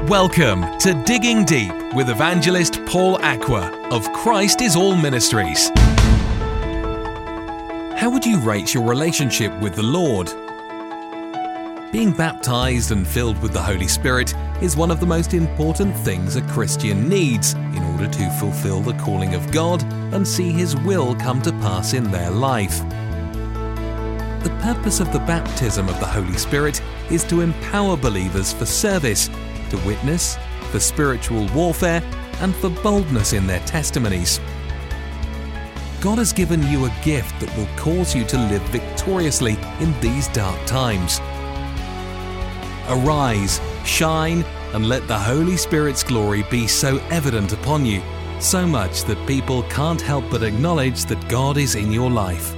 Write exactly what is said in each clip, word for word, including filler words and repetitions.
Welcome to Digging Deep with evangelist Paul Aqua of Christ is All Ministries. How would you rate your relationship with the Lord? Being baptized and filled with the Holy Spirit is one of the most important things a Christian needs in order to fulfill the calling of God and see His will come to pass in their life. The purpose of the baptism of the Holy Spirit is to empower believers for service, to witness, for spiritual warfare, and for boldness in their testimonies. God has given you a gift that will cause you to live victoriously in these dark times. Arise, shine, and let the Holy Spirit's glory be so evident upon you, so much that people can't help but acknowledge that God is in your life.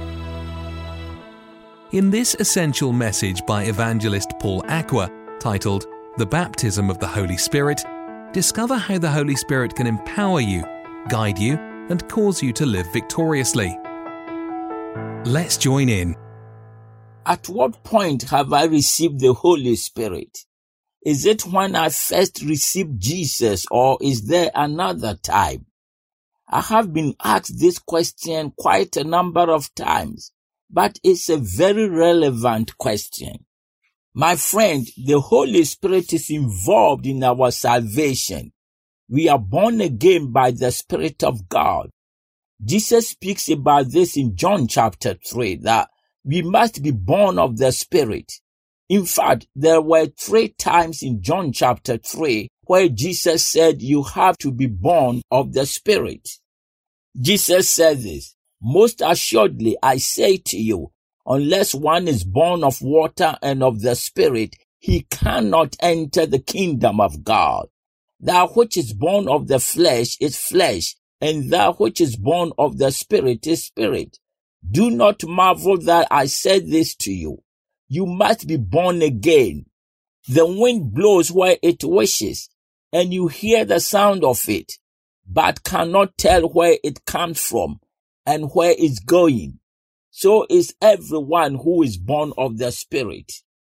In this essential message by evangelist Paul Aqua, titled The Baptism of the Holy Spirit, discover how the Holy Spirit can empower you, guide you, and cause you to live victoriously. Let's join in. At what point have I received the Holy Spirit? Is it when I first received Jesus, or is there another time? I have been asked this question quite a number of times, but it's a very relevant question. My friend, the Holy Spirit is involved in our salvation. We are born again by the Spirit of God. Jesus speaks about this in John chapter three, that we must be born of the Spirit. In fact, there were three times in John chapter three where Jesus said you have to be born of the Spirit. Jesus said this, "Most assuredly I say to you, unless one is born of water and of the Spirit, he cannot enter the kingdom of God. That which is born of the flesh is flesh, and that which is born of the Spirit is spirit. Do not marvel that I said this to you. You must be born again. The wind blows where it wishes, and you hear the sound of it, but cannot tell where it comes from and where it's going. So is everyone who is born of the Spirit."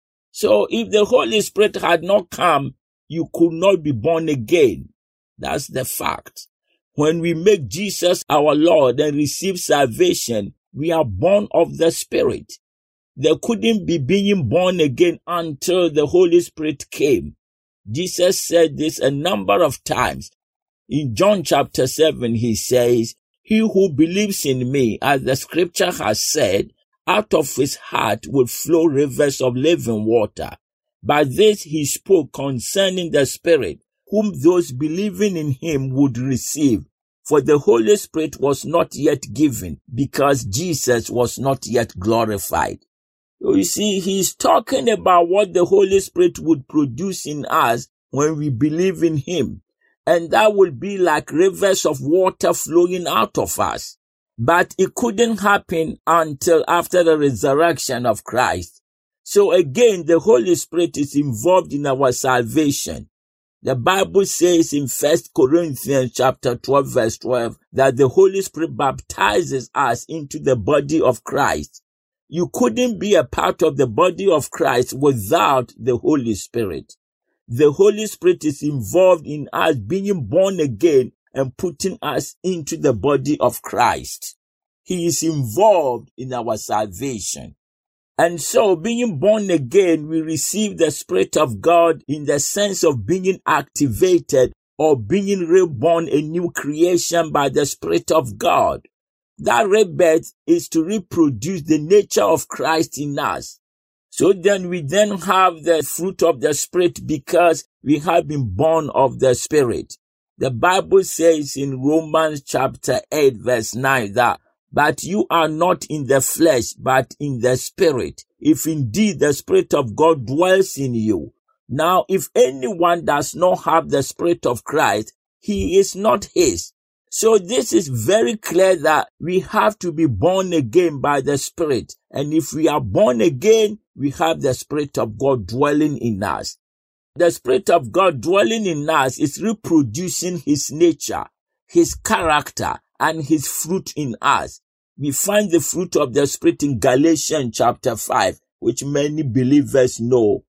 So if the Holy Spirit had not come, you could not be born again. That's the fact. When we make Jesus our Lord and receive salvation, we are born of the Spirit. There couldn't be being born again until the Holy Spirit came. Jesus said this a number of times. In John chapter seven, he says, "He who believes in me, as the scripture has said, out of his heart will flow rivers of living water." But this he spoke concerning the Spirit, whom those believing in him would receive. For the Holy Spirit was not yet given, because Jesus was not yet glorified. So you see, he's talking about what the Holy Spirit would produce in us when we believe in him. And that will be like rivers of water flowing out of us. But it couldn't happen until after the resurrection of Christ. So again, the Holy Spirit is involved in our salvation. The Bible says in First Corinthians chapter twelve verse twelve that the Holy Spirit baptizes us into the body of Christ. You couldn't be a part of the body of Christ without the Holy Spirit. The Holy Spirit is involved in us being born again and putting us into the body of Christ. He is involved in our salvation. And so, being born again, we receive the Spirit of God in the sense of being activated or being reborn, a new creation by the Spirit of God. That rebirth is to reproduce the nature of Christ in us. So then we then have the fruit of the Spirit because we have been born of the Spirit. The Bible says in Romans chapter eight verse nine that, "But you are not in the flesh, but in the Spirit, if indeed the Spirit of God dwells in you." Now, if anyone does not have the Spirit of Christ, he is not his. So this is very clear that we have to be born again by the Spirit. And if we are born again, we have the Spirit of God dwelling in us. The Spirit of God dwelling in us is reproducing his nature, his character, and his fruit in us. We find the fruit of the Spirit in Galatians chapter five, which many believers know.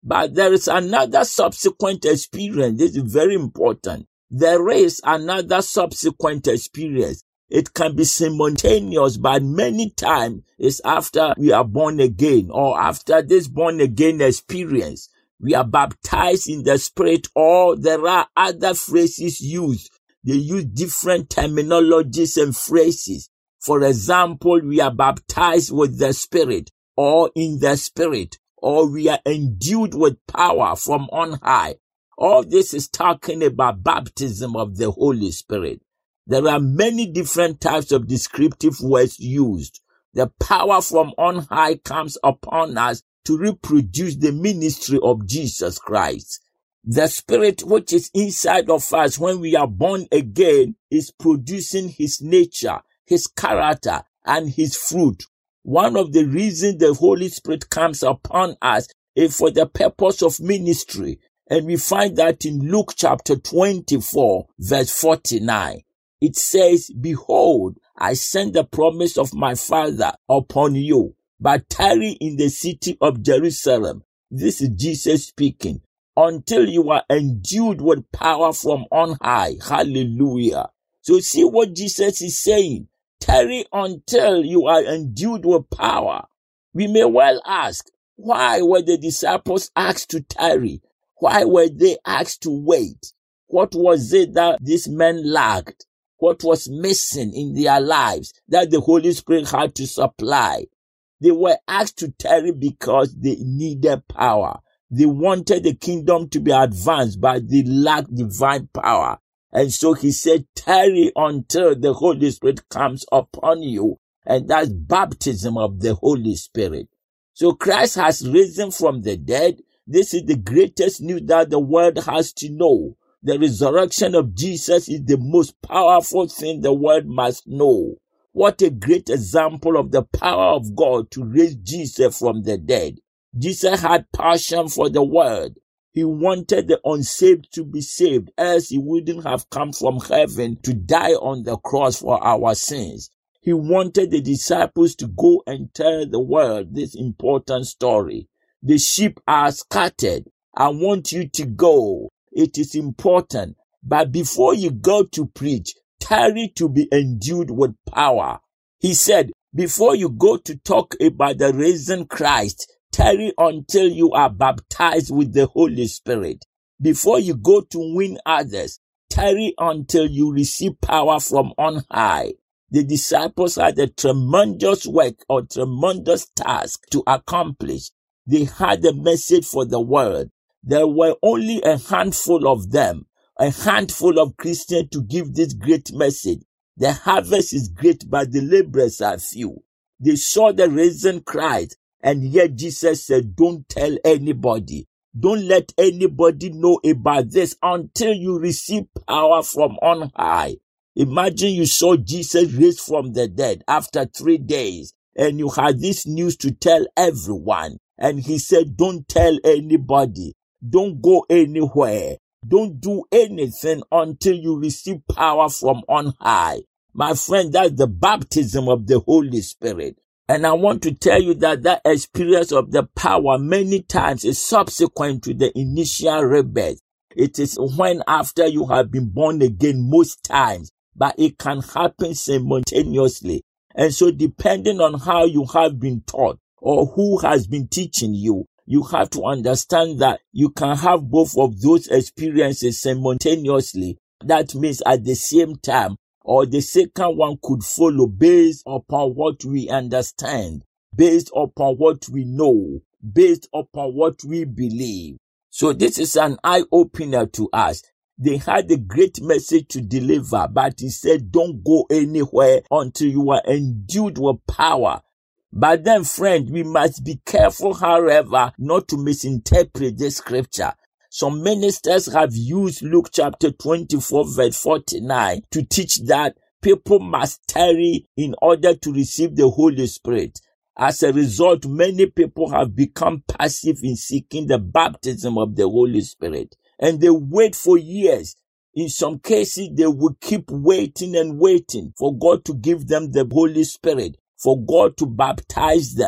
But there is another subsequent experience. This is very important. There is another subsequent experience. It can be simultaneous, but many times it's after we are born again, or after this born again experience. We are baptized in the Spirit, or there are other phrases used. They use different terminologies and phrases. For example, we are baptized with the Spirit, or in the Spirit, or we are endued with power from on high. All this is talking about baptism of the Holy Spirit. There are many different types of descriptive words used. The power from on high comes upon us to reproduce the ministry of Jesus Christ. The Spirit which is inside of us when we are born again is producing His nature, His character, and His fruit. One of the reasons the Holy Spirit comes upon us is for the purpose of ministry. And we find that in Luke chapter twenty-four, verse forty-nine. It says, "Behold, I send the promise of my Father upon you, but tarry in the city of Jerusalem." This is Jesus speaking. "Until you are endued with power from on high." Hallelujah. So see what Jesus is saying. Tarry until you are endued with power. We may well ask, why were the disciples asked to tarry? Why were they asked to wait? What was it that these men lacked? What was missing in their lives that the Holy Spirit had to supply? They were asked to tarry because they needed power. They wanted the kingdom to be advanced, but they lacked divine power. And so he said, tarry until the Holy Spirit comes upon you. And that's baptism of the Holy Spirit. So Christ has risen from the dead. This is the greatest news that the world has to know. The resurrection of Jesus is the most powerful thing the world must know. What a great example of the power of God to raise Jesus from the dead. Jesus had passion for the world. He wanted the unsaved to be saved, else he wouldn't have come from heaven to die on the cross for our sins. He wanted the disciples to go and tell the world this important story. The sheep are scattered. I want you to go. It is important. But before you go to preach, tarry to be endued with power. He said, before you go to talk about the risen Christ, tarry until you are baptized with the Holy Spirit. Before you go to win others, tarry until you receive power from on high. The disciples had a tremendous work or tremendous task to accomplish. They had a message for the world. There were only a handful of them, a handful of Christians to give this great message. The harvest is great, but the laborers are few. They saw the risen Christ, and yet Jesus said, don't tell anybody. Don't let anybody know about this until you receive power from on high. Imagine you saw Jesus raised from the dead after three days, and you had this news to tell everyone. And he said, don't tell anybody. Don't go anywhere. Don't do anything until you receive power from on high. My friend, that's the baptism of the Holy Spirit. And I want to tell you that that experience of the power many times is subsequent to the initial rebirth. It is when after you have been born again most times, but it can happen simultaneously. And so depending on how you have been taught or who has been teaching you, you have to understand that you can have both of those experiences simultaneously. That means at the same time, or the second one could follow based upon what we understand, based upon what we know, based upon what we believe. So this is an eye-opener to us. They had a great message to deliver, but he said, don't go anywhere until you are endued with power. But then, friend, we must be careful, however, not to misinterpret this scripture. Some ministers have used Luke chapter twenty-four, verse forty-nine to teach that people must tarry in order to receive the Holy Spirit. As a result, many people have become passive in seeking the baptism of the Holy Spirit. And they wait for years. In some cases, they will keep waiting and waiting for God to give them the Holy Spirit, for God to baptize them.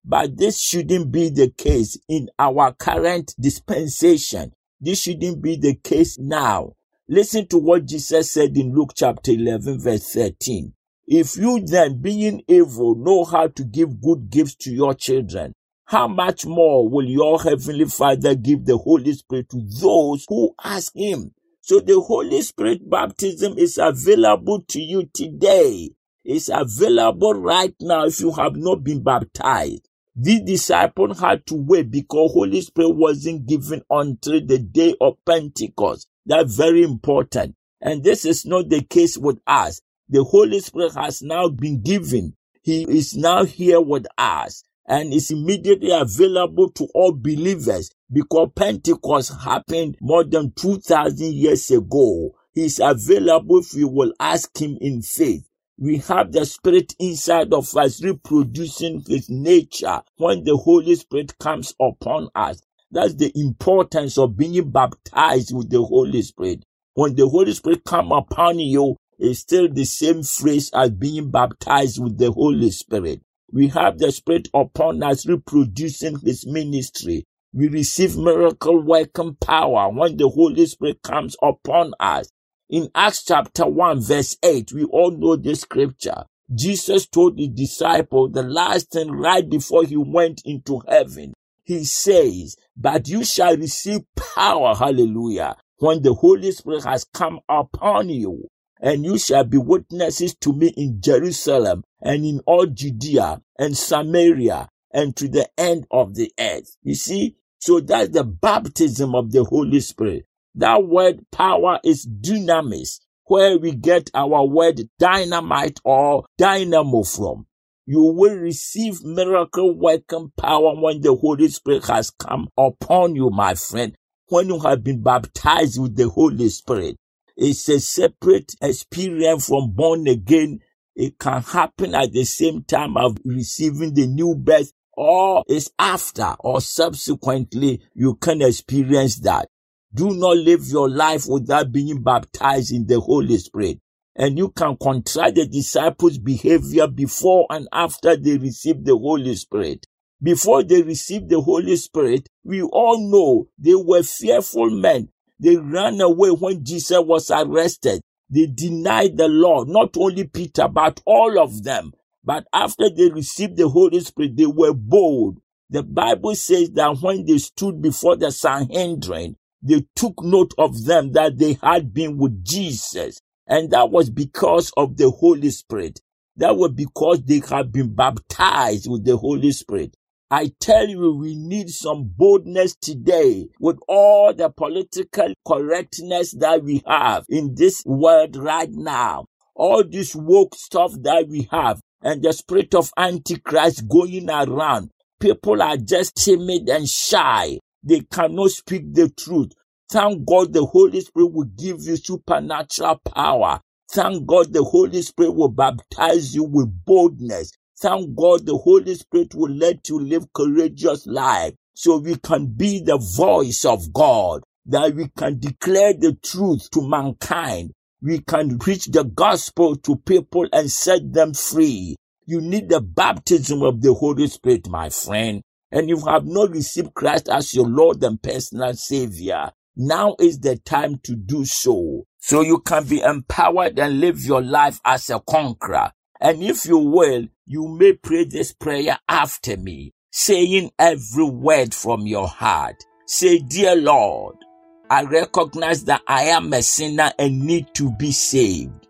But this shouldn't be the case in our current dispensation. This shouldn't be the case now. Listen to what Jesus said in Luke chapter eleven, verse thirteen. If you then, being evil, know how to give good gifts to your children, how much more will your heavenly Father give the Holy Spirit to those who ask him? So the Holy Spirit baptism is available to you today. It's available right now if you have not been baptized. The disciples had to wait because Holy Spirit wasn't given until the day of Pentecost. That's very important. And this is not the case with us. The Holy Spirit has now been given. He is now here with us and is immediately available to all believers because Pentecost happened more than two thousand years ago. He is available if you will ask him in faith. We have the Spirit inside of us reproducing his nature when the Holy Spirit comes upon us. That's the importance of being baptized with the Holy Spirit. When the Holy Spirit comes upon you, it's still the same phrase as being baptized with the Holy Spirit. We have the Spirit upon us reproducing his ministry. We receive miracle working power when the Holy Spirit comes upon us. In Acts chapter one, verse eight, we all know this scripture. Jesus told the disciple the last thing right before he went into heaven. He says, but you shall receive power, hallelujah, when the Holy Spirit has come upon you. And you shall be witnesses to me in Jerusalem and in all Judea and Samaria and to the end of the earth. You see, so that's the baptism of the Holy Spirit. That word power is dunamis, where we get our word dynamite or dynamo from. You will receive miracle working power when the Holy Spirit has come upon you, my friend, when you have been baptized with the Holy Spirit. It's a separate experience from born again. It can happen at the same time of receiving the new birth, or it's after or subsequently you can experience that. Do not live your life without being baptized in the Holy Spirit. And you can contrast the disciples' behavior before and after they received the Holy Spirit. Before they received the Holy Spirit, we all know they were fearful men. They ran away when Jesus was arrested. They denied the Lord, not only Peter, but all of them. But after they received the Holy Spirit, they were bold. The Bible says that when they stood before the Sanhedrin, they took note of them that they had been with Jesus. And that was because of the Holy Spirit. That was because they had been baptized with the Holy Spirit. I tell you, we need some boldness today with all the political correctness that we have in this world right now. All this woke stuff that we have and the spirit of Antichrist going around. People are just timid and shy. They cannot speak the truth. Thank God the Holy Spirit will give you supernatural power. Thank God the Holy Spirit will baptize you with boldness. Thank God the Holy Spirit will let you live courageous life so we can be the voice of God, that we can declare the truth to mankind. We can preach the gospel to people and set them free. You need the baptism of the Holy Spirit, my friend. And you have not received Christ as your Lord and personal Savior. Now is the time to do so, so you can be empowered and live your life as a conqueror. And if you will, you may pray this prayer after me, saying every word from your heart. Say, dear Lord, I recognize that I am a sinner and need to be saved.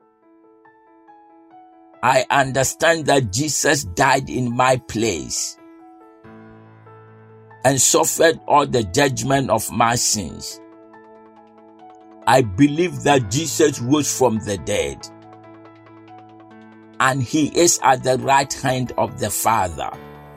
I understand that Jesus died in my place and suffered all the judgment of my sins. I believe that Jesus rose from the dead, and he is at the right hand of the Father.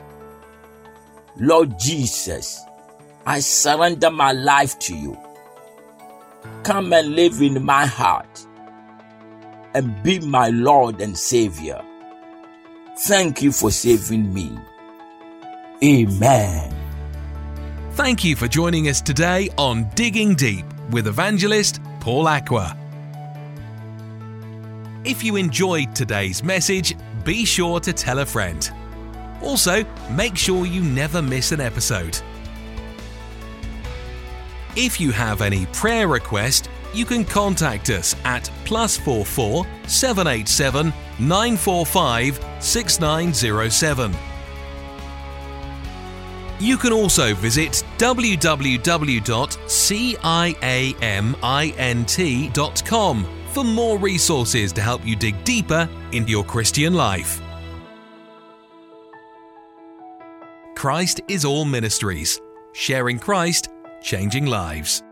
Lord Jesus, I surrender my life to you. Come and live in my heart and be my Lord and Savior. Thank you for saving me. Amen. Thank you for joining us today on Digging Deep with evangelist Paul Aqua. If you enjoyed today's message, be sure to tell a friend. Also, make sure you never miss an episode. If you have any prayer request, you can contact us at plus four four seven eight seven nine four five six nine zero seven. You can also visit w w w dot ciamint dot com for more resources to help you dig deeper into your Christian life. Christ is All Ministries, sharing Christ, changing lives.